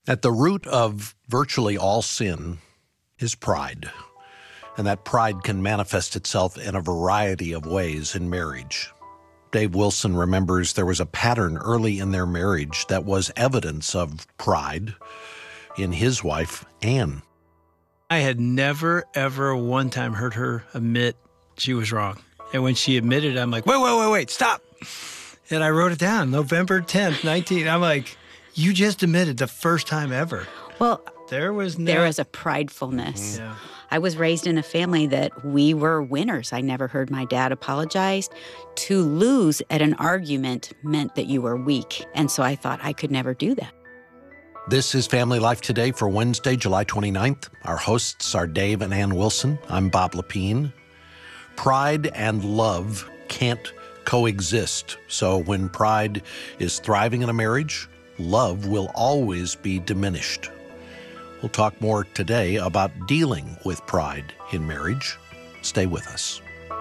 At the root of virtually all sin is pride. And that pride can manifest itself in a variety of ways in marriage. Dave Wilson remembers there was a pattern early in their marriage that was evidence of pride in his wife, Anne. I had never, ever one time heard her admit she was wrong. And when she admitted it, I'm like, wait, stop. And I wrote it down, November 10th, 19. I'm like, you just admitted the first time ever. Well, there was a pridefulness. Yeah. I was raised in a family that we were winners. I never heard my dad apologize. To lose at an argument meant that you were weak. And so I thought I could never do that. This is Family Life Today for Wednesday, July 29th. Our hosts are Dave and Ann Wilson. I'm Bob Lepine. Pride and love can't coexist. So when pride is thriving in a marriage, love will always be diminished. We'll talk more today about dealing with pride in marriage. Stay with us.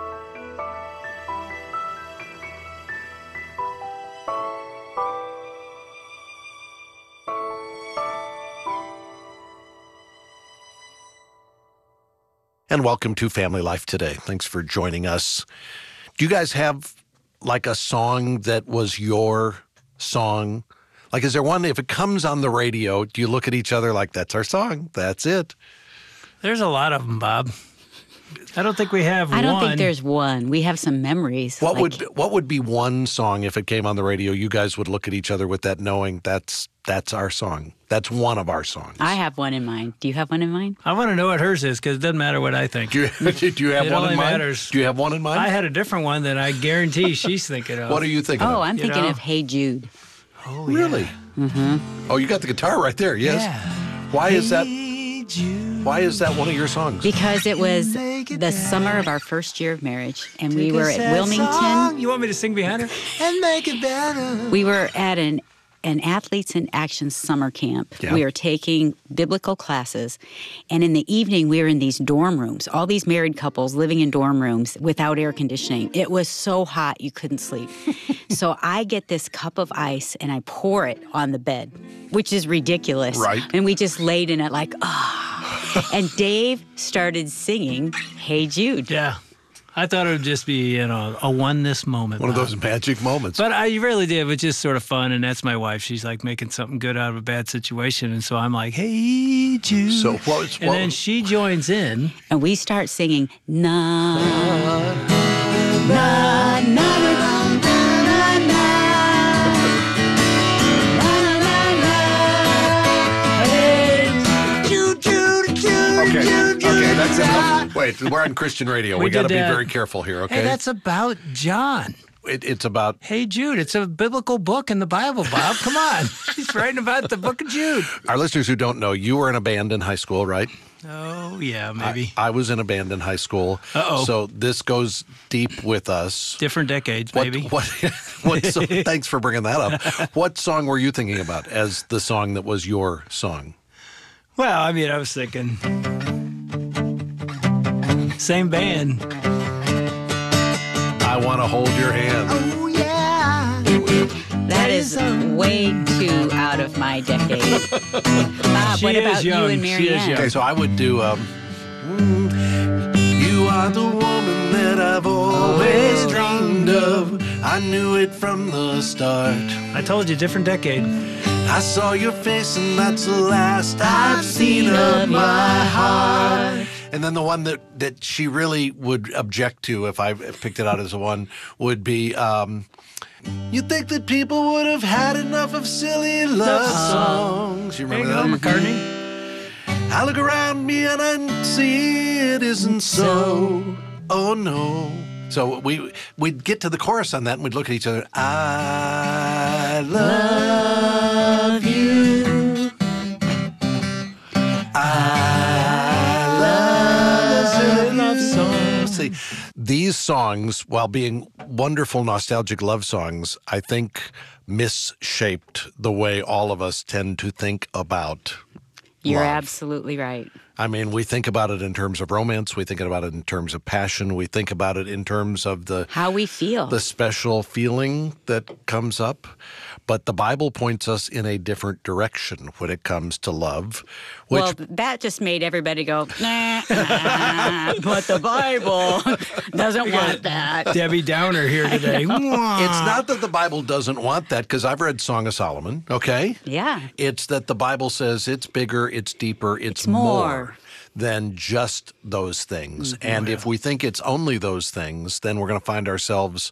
And welcome to Family Life Today. Thanks for joining us. Do you guys have like a song that was your song? Like, is there one, if it comes on the radio, do you look at each other like, that's our song, that's it? There's a lot of them, Bob. I don't think we have one. I don't think there's one. We have some memories. What would be one song if it came on the radio, you guys would look at each other with that knowing that's our song. That's one of our songs. I have one in mind. Do you have one in mind? I want to know what hers is because it doesn't matter what I think. Do you have It one only in mind? matters. Do you have one in mind? I had a different one that I guarantee she's thinking of. What are you thinking of? Oh, I'm thinking of Hey Jude. Oh, really? Yeah. Mm-hmm. Oh, you got the guitar right there, yes? Yeah. Why is that? Jude. Why is that one of your songs? Because it was the summer of our first year of marriage, and we were at Wilmington. You want me to sing behind her? And make it better. We were at an Athletes in Action summer camp. Yeah. We were taking biblical classes, and in the evening, we were in these dorm rooms, all these married couples living in dorm rooms without air conditioning. It was so hot, you couldn't sleep. So I get this cup of ice, and I pour it on the bed, which is ridiculous. Right. And we just laid in it like, And Dave started singing Hey Jude. Yeah. I thought it would just be, a oneness moment. One of those magic moments. But I really did. It was just sort of fun, and that's my wife. She's like making something good out of a bad situation, and so I'm like, hey, Jude. So and then she joins in. And we start singing, na, na, na, na, na, na, na, na, hey, Jude, Jude, Jude, Jude, Okay, that's enough. Wait, we're on Christian radio. We got to be very careful here, okay? Hey, that's about John. It's about... Hey, Jude. It's a biblical book in the Bible, Bob. Come on. He's writing about the book of Jude. Our listeners who don't know, you were in a band in high school, right? Oh, yeah, maybe. I was in a band in high school. Uh-oh. So this goes deep with us. Different decades, maybe. Thanks for bringing that up. What song were you thinking about as the song that was your song? Well, I was thinking... Same band. I want to hold your hand. Oh, yeah. That is way too out of my decade. Bob, what about you and Marianne? Okay, so I would do, you are the woman that I've always dreamed of. I knew it from the start. I told you, different decade. I saw your face and that's the last I've seen of my heart. And then the one that she really would object to if I picked it out as one would be, you think that people would have had enough of silly love songs. You remember that? McCartney. I look around me and I see it isn't so. Oh no. So we'd get to the chorus on that and we'd look at each other. I love you. See, these songs, while being wonderful, nostalgic love songs, I think misshaped the way all of us tend to think about You're love. absolutely right. I mean, we think about it in terms of romance. We think about it in terms of passion. We think about it in terms of how we feel, the special feeling that comes up. But the Bible points us in a different direction when it comes to love. Well, that just made everybody go, nah, but the Bible doesn't want that. Debbie Downer here today. It's not that the Bible doesn't want that, because I've read Song of Solomon, okay? Yeah. It's that the Bible says it's bigger, it's deeper, it's more than just those things. And if we think it's only those things, then we're going to find ourselves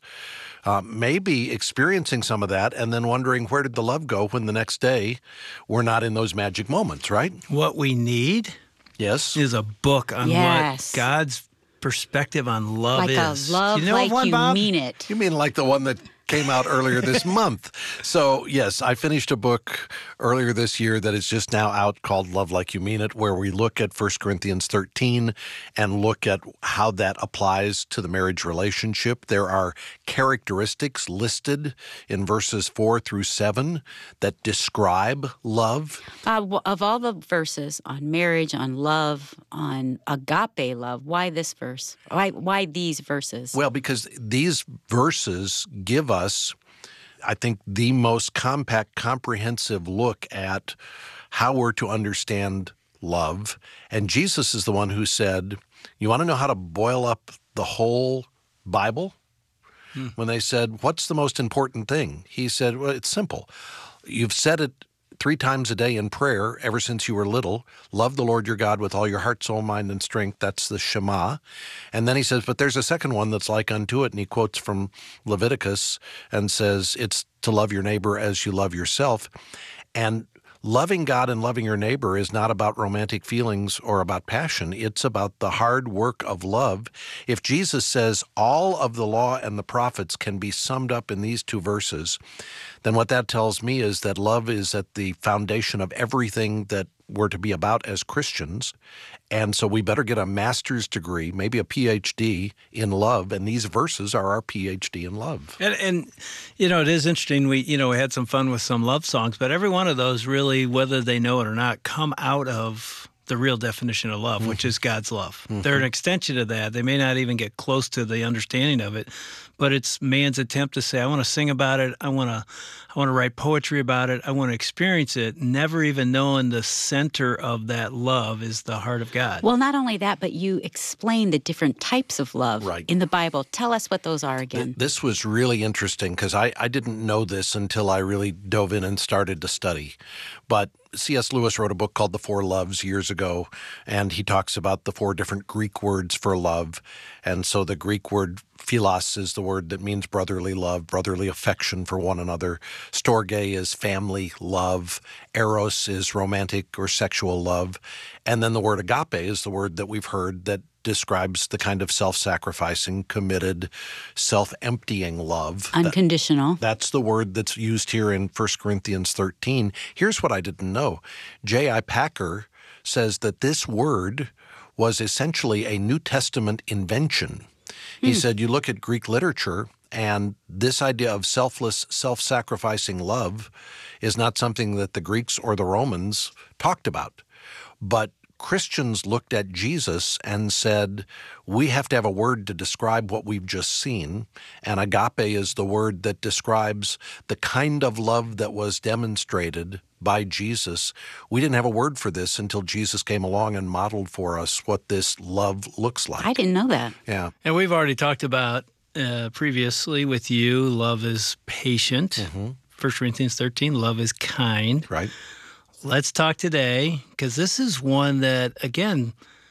maybe experiencing some of that and then wondering, where did the love go when the next day we're not in those magic moments, right? What we need is a book on what God's perspective on love is. Like a love like you mean it. You mean like the one that came out earlier this month. So, yes, I finished a book earlier this year that is just now out called Love Like You Mean It, where we look at 1 Corinthians 13 and look at how that applies to the marriage relationship. There are characteristics listed in verses 4 through 7 that describe love. Of all the verses on marriage, on love, on agape love, why this verse? Why these verses? Well, because these verses give us, I think, the most compact, comprehensive look at how we're to understand love. And Jesus is the one who said, you want to know how to boil up the whole Bible? When they said, what's the most important thing? He said, well, it's simple. You've said it 3 times a day in prayer ever since you were little. Love the Lord your God with all your heart, soul, mind, and strength. That's the Shema. And then he says, but there's a second one that's like unto it. And he quotes from Leviticus and says, it's to love your neighbor as you love yourself. And loving God and loving your neighbor is not about romantic feelings or about passion. It's about the hard work of love. If Jesus says all of the law and the prophets can be summed up in these 2 verses, then what that tells me is that love is at the foundation of everything that we're to be about as Christians. And so we better get a master's degree, maybe a PhD in love. And these verses are our PhD in love. And you know, it is interesting. We had some fun with some love songs, but every one of those really, whether they know it or not, come out of the real definition of love, which is God's love. They're an extension of that. They may not even get close to the understanding of it, but it's man's attempt to say, I want to sing about it. I want to write poetry about it. I want to experience it, never even knowing the center of that love is the heart of God. Well, not only that, but you explain the different types of love in the Bible. Tell us what those are again. This was really interesting because I didn't know this until I really dove in and started to study. But C.S. Lewis wrote a book called The 4 Loves years ago, and he talks about the 4 different Greek words for love. And so the Greek word philos is the word that means brotherly love, brotherly affection for one another. Storge is family love. Eros is romantic or sexual love. And then the word agape is the word that we've heard that describes the kind of self-sacrificing, committed, self-emptying love. Unconditional. That's the word that's used here in 1 Corinthians 13. Here's what I didn't know. J.I. Packer says that this word was essentially a New Testament invention. He said, you look at Greek literature, and this idea of selfless, self-sacrificing love is not something that the Greeks or the Romans talked about. But Christians looked at Jesus and said, we have to have a word to describe what we've just seen. And agape is the word that describes the kind of love that was demonstrated by Jesus. We didn't have a word for this until Jesus came along and modeled for us what this love looks like. I didn't know that. Yeah. And we've already talked about previously with you, love is patient. 1 Corinthians 13, love is kind. Right. Let's talk today, because this is one that, again,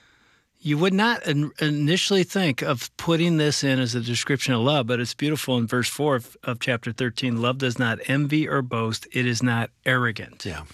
you would not initially think of putting this in as a description of love, but it's beautiful in verse 4 of chapter 13. Love does not envy or boast. It is not arrogant. Yeah.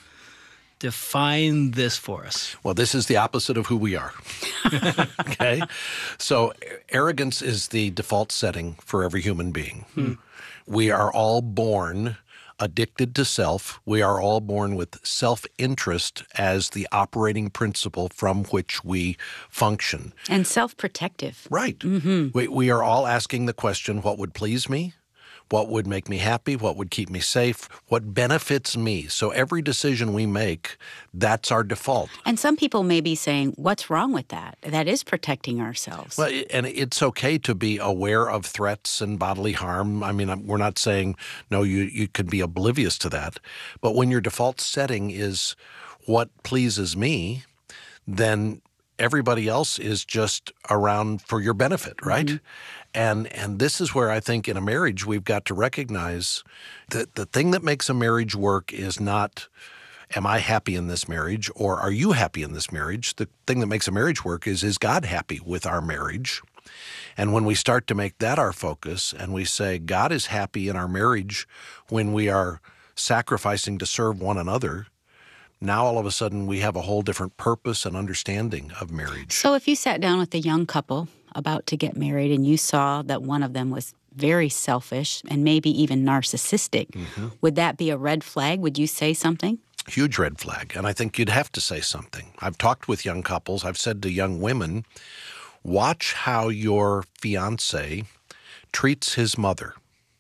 Define this for us. Well, this is the opposite of who we are. Okay? So arrogance is the default setting for every human being. We are all born addicted to self. We are all born with self-interest as the operating principle from which we function. And self-protective. Right. We are all asking the question, what would please me? what would make me happy, what would keep me safe, what benefits me. So every decision we make, that's our default. And some people may be saying, what's wrong with that? That is protecting ourselves. Well, and it's okay to be aware of threats and bodily harm. I mean, we're not saying, no, you could be oblivious to that. But when your default setting is what pleases me, then everybody else is just around for your benefit, right? Mm-hmm. And this is where I think in a marriage we've got to recognize that the thing that makes a marriage work is not, am I happy in this marriage, or are you happy in this marriage? The thing that makes a marriage work is God happy with our marriage? And when we start to make that our focus and we say God is happy in our marriage when we are sacrificing to serve one another, now all of a sudden we have a whole different purpose and understanding of marriage. So if you sat down with a young couple about to get married and you saw that one of them was very selfish and maybe even narcissistic, would that be a red flag? Would you say something? Huge red flag. And I think you'd have to say something. I've talked with young couples. I've said to young women, watch how your fiancé treats his mother.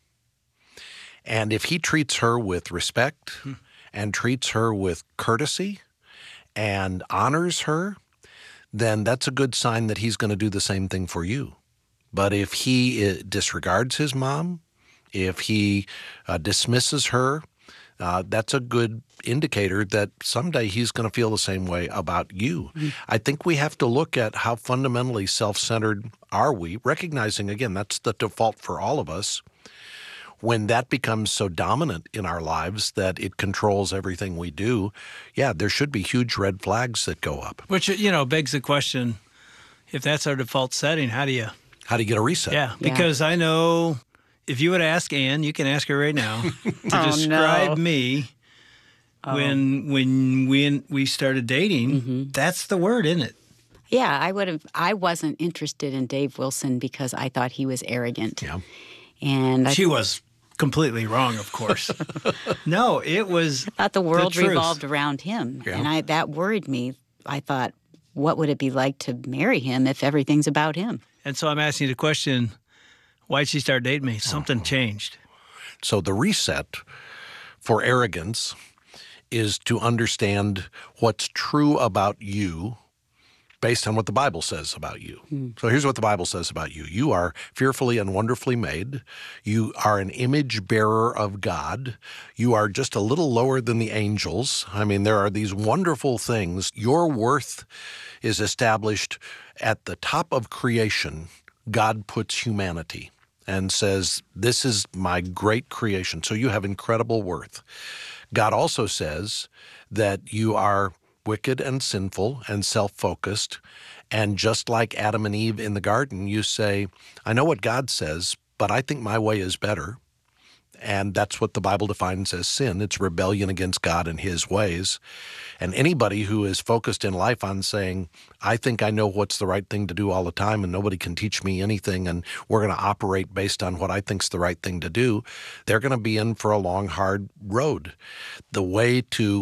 And if he treats her with respect and treats her with courtesy and honors her, then that's a good sign that he's going to do the same thing for you. But if he disregards his mom, if he dismisses her, that's a good indicator that someday he's going to feel the same way about you. I think we have to look at how fundamentally self-centered are we, recognizing, again, that's the default for all of us. When that becomes so dominant in our lives that it controls everything we do, yeah, there should be huge red flags that go up. Which, begs the question, if that's our default setting, how do you get a reset? Yeah, because I know if you would ask Ann, you can ask her right now, to describe me when we started dating, that's the word, isn't it? Yeah, I wasn't interested in Dave Wilson because I thought he was arrogant. Yeah. And she was completely wrong, of course. No, it was I thought the world revolved around him. Yeah. And that worried me. I thought, what would it be like to marry him if everything's about him? And so I'm asking you the question, why'd she start dating me? Something changed. So the reset for arrogance is to understand what's true about you based on what the Bible says about you. So here's what the Bible says about you. You are fearfully and wonderfully made. You are an image bearer of God. You are just a little lower than the angels. I mean, there are these wonderful things. Your worth is established at the top of creation. God puts humanity and says, this is my great creation. So you have incredible worth. God also says that you are wicked and sinful and self-focused. And just like Adam and Eve in the garden, you say, I know what God says, but I think my way is better. And that's what the Bible defines as sin. It's rebellion against God and his ways. And anybody who is focused in life on saying, I think I know what's the right thing to do all the time and nobody can teach me anything and we're going to operate based on what I think's the right thing to do, they're going to be in for a long, hard road. The way to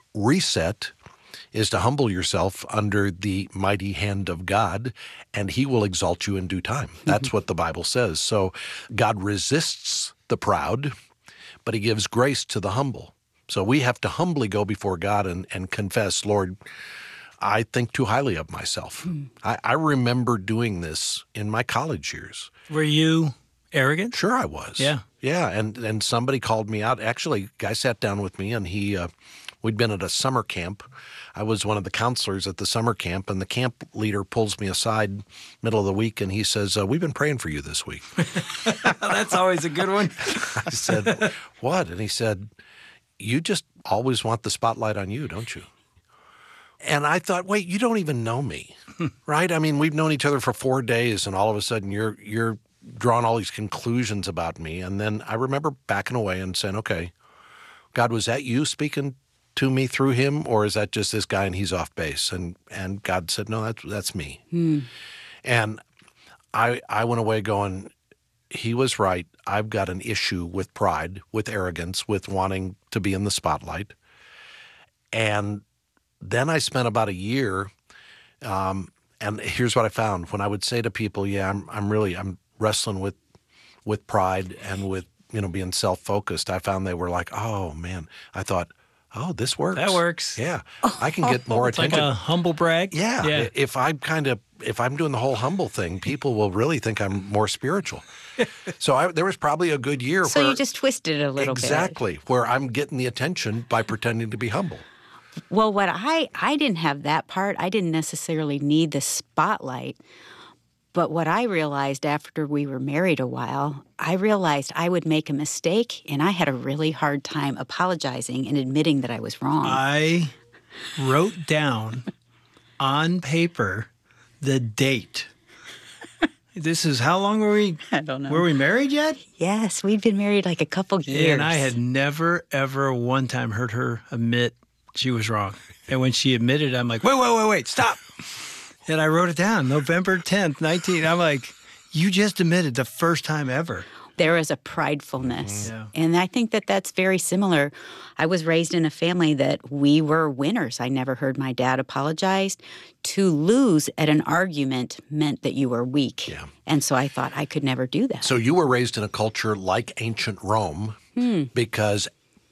reset is to humble yourself under the mighty hand of God, and he will exalt you in due time. That's what the Bible says. So God resists the proud, but he gives grace to the humble. So we have to humbly go before God and confess, Lord, I think too highly of myself. I remember doing this in my college years. Were you arrogant? Sure I was. Yeah. Yeah, and somebody called me out. Actually, a guy sat down with me, and we'd been at a summer camp. I was one of the counselors at the summer camp, and the camp leader pulls me aside middle of the week, and he says, we've been praying for you this week. That's always a good one. I said, what? And he said, you just always want the spotlight on you, don't you? And I thought, wait, you don't even know me, right? I mean, we've known each other for 4 days, and all of a sudden you're drawing all these conclusions about me. And then I remember backing away and saying, okay, God, was that you speaking to me through him, or is that just this guy and he's off base? And God said, no, that's me. And I went away going, he was right. I've got an issue with pride, with arrogance, with wanting to be in the spotlight. And then I spent about a year, and here's what I found. When I would say to people, yeah, I'm wrestling with pride and with being self-focused, I found they were like, oh, man. I thought, oh, this works. That works. Yeah. I can get more It's like attention. a humble brag. Yeah. If I'm doing the whole humble thing, people will really think I'm more spiritual. So there was probably a good year So where you just twisted it a little bit. exactly where I'm getting the attention by pretending to be humble. Well, what I didn't have that part. I didn't necessarily need the spotlight. But what I realized after we were married a while, I realized I would make a mistake, and I had a really hard time apologizing and admitting that I was wrong. I wrote down on paper the date. This is how long were we? I don't know. Were we married yet? Yes, we'd been married like a couple years. And I had never, ever one time heard her admit she was wrong. And when she admitted, I'm like, wait, stop. And I wrote it down, November 10th, 19. I'm like, you just admitted the first time ever. There is a pridefulness. Yeah. And I think that that's very similar. I was raised in a family that we were winners. I never heard my dad apologize. To lose at an argument meant that you were weak. Yeah. And so I thought I could never do that. So you were raised in a culture like ancient Rome because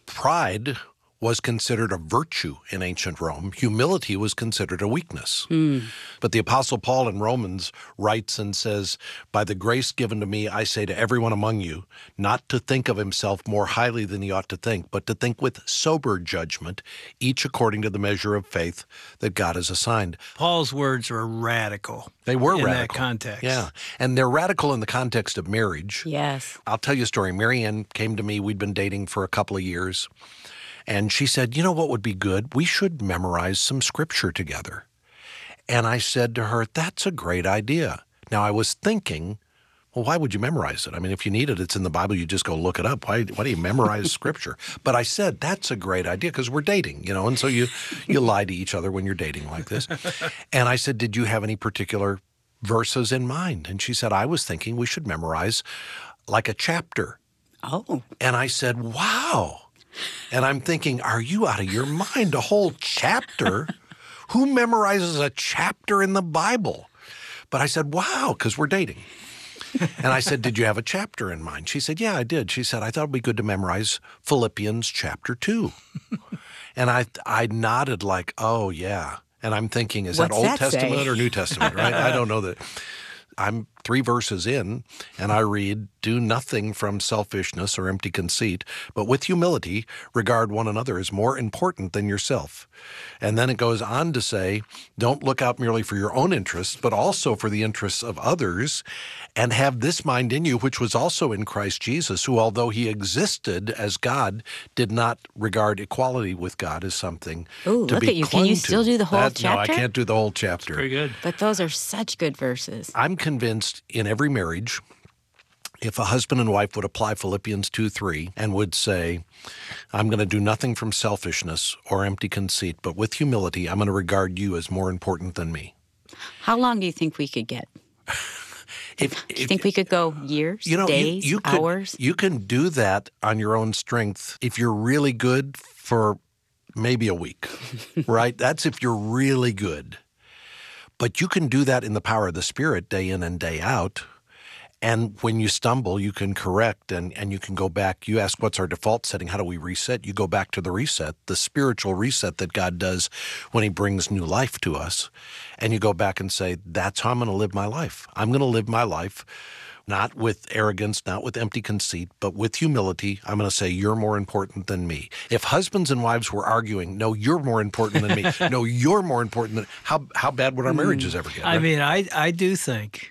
pride was considered a virtue in ancient Rome. Humility was considered a weakness. But the Apostle Paul in Romans writes and says, by the grace given to me, I say to everyone among you, not to think of himself more highly than he ought to think, but to think with sober judgment, each according to the measure of faith that God has assigned. Paul's words were radical. They were in radical. that context. Yeah. And they're radical in the context of marriage. Yes. I'll tell you a story. Marianne came to me. We'd been dating for a couple of years. And she said, you know what would be good? We should memorize some scripture together. And I said to her, that's a great idea. Now, I was thinking, well, why would you memorize it? I mean, if you need it, it's in the Bible. You just go look it up. Why do you memorize scripture? But I said, that's a great idea because we're dating, and so you lie to each other when you're dating like this. And I said, did you have any particular verses in mind? And she said, I was thinking we should memorize like a chapter. Oh. And I said, wow. And I'm thinking, are you out of your mind? A whole chapter? Who memorizes a chapter in the Bible? But I said, wow, because we're dating. And I said, did you have a chapter in mind? She said, yeah, I did. She said, I thought it would be good to memorize Philippians chapter 2. And I nodded like, oh, yeah. And I'm thinking, is that What's Old that Testament say? or New Testament, right? I don't know that. I'm 3 verses in, and I read, do nothing from selfishness or empty conceit, but with humility regard one another as more important than yourself. And then it goes on to say, don't look out merely for your own interests, but also for the interests of others, and have this mind in you, which was also in Christ Jesus, who, although he existed as God, did not regard equality with God as something Ooh, to look be at you. Can clung you to. still do the whole No, I chapter? can't do the whole chapter. Pretty good. But those are such good verses. I'm convinced in every marriage, if a husband and wife would apply Philippians 2:3 and would say, I'm going to do nothing from selfishness or empty conceit, but with humility, I'm going to regard you as more important than me. How long do you think we could get? Do you think we could go years, days, you could, hours? You can do that on your own strength if you're really good for maybe a week, right? That's if you're really good. But you can do that in the power of the Spirit day in and day out. And when you stumble, you can correct and you can go back. You ask, what's our default setting? How do we reset? You go back to the reset, the spiritual reset that God does when he brings new life to us. And you go back and say, that's how I'm going to live my life. I'm going to live my life not with arrogance, not with empty conceit, but with humility. I'm going to say, you're more important than me. If husbands and wives were arguing, no, you're more important than me. No, you're more important than, how bad would our marriages ever get? I Right? mean, I do think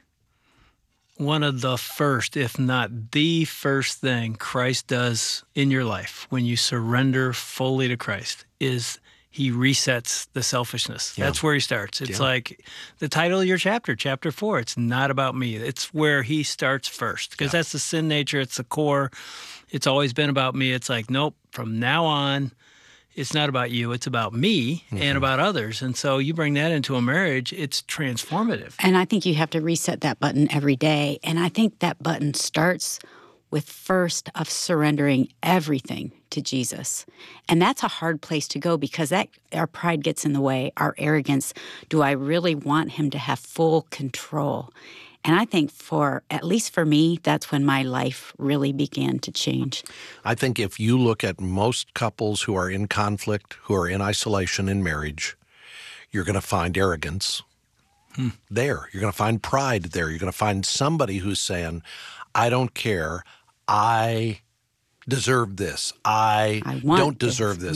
one of the first, if not the first thing Christ does in your life when you surrender fully to Christ is he resets the selfishness. Yeah. That's where he starts. It's Yeah. like the title of your chapter, chapter 4. It's not about me. It's where he starts first because that's the sin nature. It's the core. It's always been about me. It's like, nope, from now on, it's not about you. It's about me and about others. And so you bring that into a marriage, it's transformative. And I think you have to reset that button every day. And I think that button starts with first of surrendering everything to Jesus. And that's a hard place to go because that our pride gets in the way, our arrogance. Do I really want him to have full control? And I think at least for me, that's when my life really began to change. I think if you look at most couples who are in conflict, who are in isolation in marriage, you're going to find arrogance there. You're going to find pride there. You're going to find somebody who's saying, I don't care. I deserve this. I don't deserve this.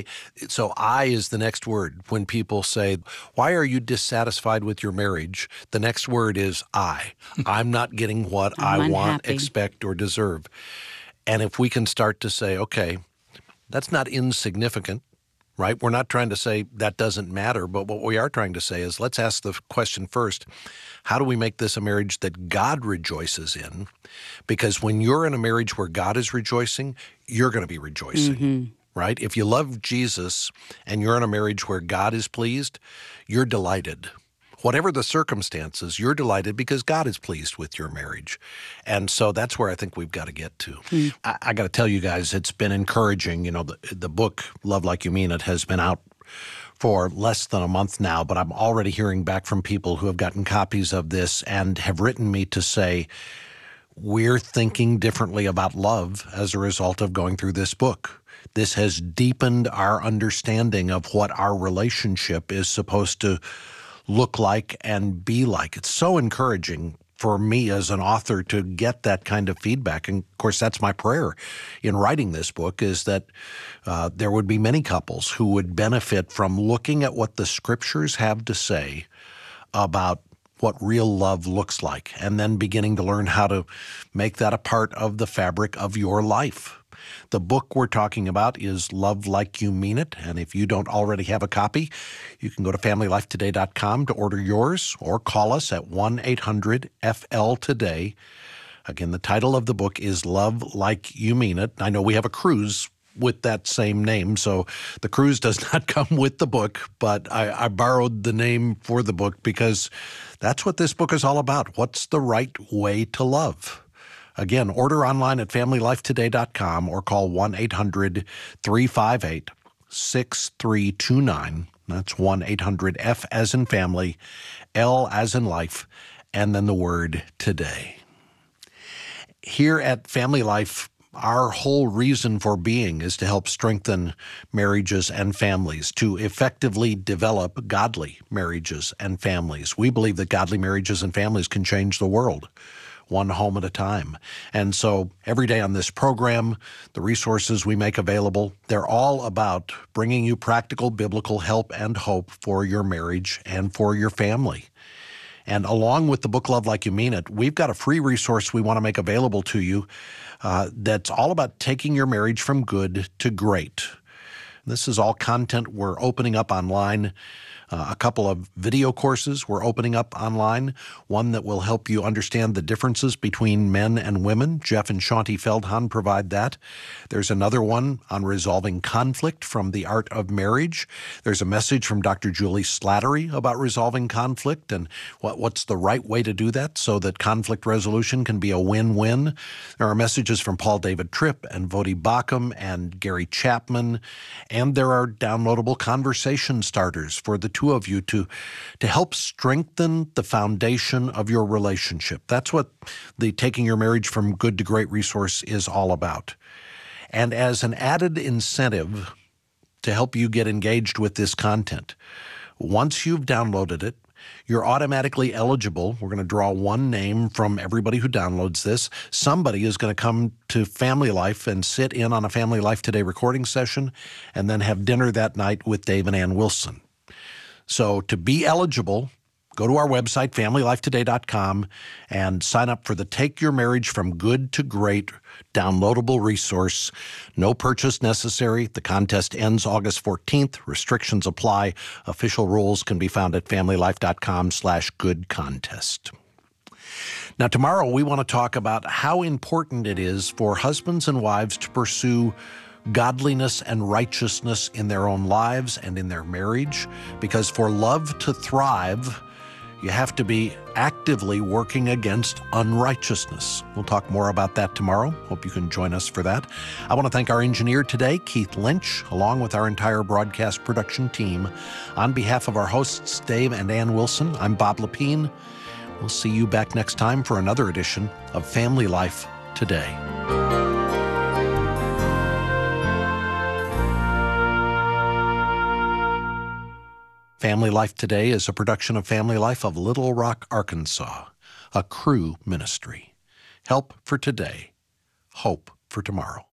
So I is the next word. When people say, why are you dissatisfied with your marriage? The next word is I. I'm not getting what I want, expect, or deserve. And if we can start to say, okay, that's not insignificant, right? We're not trying to say that doesn't matter, but what we are trying to say is let's ask the question first, how do we make this a marriage that God rejoices in? Because when you're in a marriage where God is rejoicing, you're going to be rejoicing, right? If you love Jesus and you're in a marriage where God is pleased, you're delighted. Whatever the circumstances, you're delighted because God is pleased with your marriage. And so that's where I think we've got to get to. I got to tell you guys, it's been encouraging. You know, the book, Love Like You Mean It, has been out for less than a month now, but I'm already hearing back from people who have gotten copies of this and have written me to say, we're thinking differently about love as a result of going through this book. This has deepened our understanding of what our relationship is supposed to look like and be like. It's so encouraging for me as an author to get that kind of feedback. And of course, that's my prayer in writing this book, is that there would be many couples who would benefit from looking at what the scriptures have to say about what real love looks like, and then beginning to learn how to make that a part of the fabric of your life. The book we're talking about is Love Like You Mean It, and if you don't already have a copy, you can go to FamilyLifeToday.com to order yours or call us at 1-800-FL-TODAY. Again, the title of the book is Love Like You Mean It. I know we have a cruise with that same name, so the cruise does not come with the book, but I borrowed the name for the book because that's what this book is all about. What's the right way to love? Again, order online at FamilyLifeToday.com or call 1-800-358-6329. That's 1-800-F as in family, L as in life, and then the word today. Here at Family Life, our whole reason for being is to help strengthen marriages and families, to effectively develop godly marriages and families. We believe that godly marriages and families can change the world, one home at a time. And so every day on this program, the resources we make available, they're all about bringing you practical biblical help and hope for your marriage and for your family. And along with the book Love Like You Mean It, we've got a free resource we want to make available to you that's all about taking your marriage from good to great. This is all content we're opening up online. A couple of video courses we're opening up online, one that will help you understand the differences between men and women. Jeff and Shaunti Feldhahn provide that. There's another one on resolving conflict from The Art of Marriage. There's a message from Dr. Julie Slattery about resolving conflict and what's the right way to do that so that conflict resolution can be a win-win. There are messages from Paul David Tripp and Vodi Bakum and Gary Chapman, and there are downloadable conversation starters for the two of you to help strengthen the foundation of your relationship. That's what the Taking Your Marriage from Good to Great resource is all about. And as an added incentive to help you get engaged with this content, once you've downloaded it, you're automatically eligible. We're going to draw one name from everybody who downloads this. Somebody is going to come to Family Life and sit in on a Family Life Today recording session and then have dinner that night with Dave and Ann Wilson. So to be eligible, go to our website, FamilyLifeToday.com, and sign up for the Take Your Marriage from Good to Great downloadable resource. No purchase necessary. The contest ends August 14th. Restrictions apply. Official rules can be found at FamilyLife.com/goodcontest. Now, tomorrow we want to talk about how important it is for husbands and wives to pursue godliness and righteousness in their own lives and in their marriage, because for love to thrive, you have to be actively working against unrighteousness. We'll talk more about that tomorrow. Hope you can join us for that. I want to thank our engineer today, Keith Lynch, along with our entire broadcast production team. On behalf of our hosts, Dave and Ann Wilson, I'm Bob Lepine. We'll see you back next time for another edition of Family Life Today. Family Life Today is a production of Family Life of Little Rock, Arkansas, a Cru ministry. Help for today, hope for tomorrow.